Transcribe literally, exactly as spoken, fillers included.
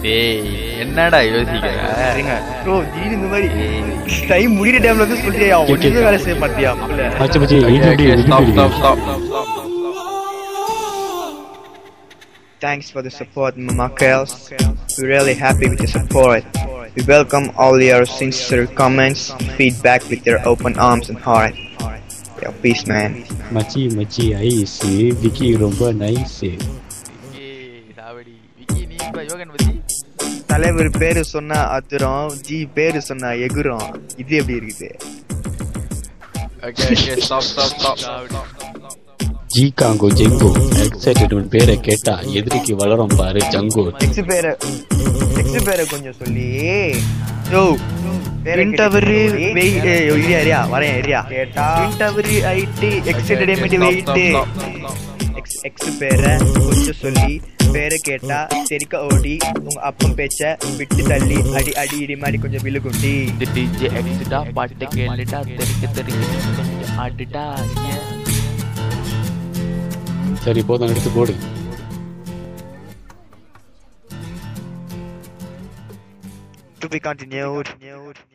டேய் என்னடா யோசிக்கிற? ப்ரோ ஜீனி இந்த மாதிரி டைம் முடிகிற டைம்ல வந்து சொல்றியா? ஒண்ணுமே வேலை செய்ய மாட்டியா? மச்சி மச்சி stop stop stop. Thanks for the support, Makels. We're really happy with the support. We welcome all your sincere comments, feedback with your open arms and heart. Yo, peace, man. மச்சி மச்சி ஐஸ் விக்கி ரொம்ப nice. ஏய் சாவடி விக்கி நீ இப்ப யோகன் பத்தி தலைவர் பேரு சொன்னா அதுரம், ஜி பேரு சொன்னா எகுரம். இது எப்படி இருக்குது? Okay okay stop stop stop. ஜி காங்கோ ஜெங்கோ எக்ஸைட்டட் உன் பேரை கேட்டா எதிரிக்கு வளரும் பாரு ஜங்கோ. எக்ஸ் பேரை எக்ஸ் பேரை கொஞ்சம் சொல்லி யோ இன்டவரி வெயிட் ஏரியா ஏரியா வரேன் ஏரியா கேட்டா இன்டவரி ID X entertainment wait X X பேரை கொஞ்சம் சொல்லி பேரை கேட்டா தெரிக்க ஓடி உங்க அப்பம் பேச்ச விட்டு தள்ளி அடி அடி இடி மாதிரி கொஞ்சம் விழுகுண்டி. இந்த டிஜே எக்ஸ்டா பாட்டு கேளுடா தெரிக்க தெரிக்க கொஞ்சம் ஆடுடா. சரி போதும் எடுத்து போடு. To be continued.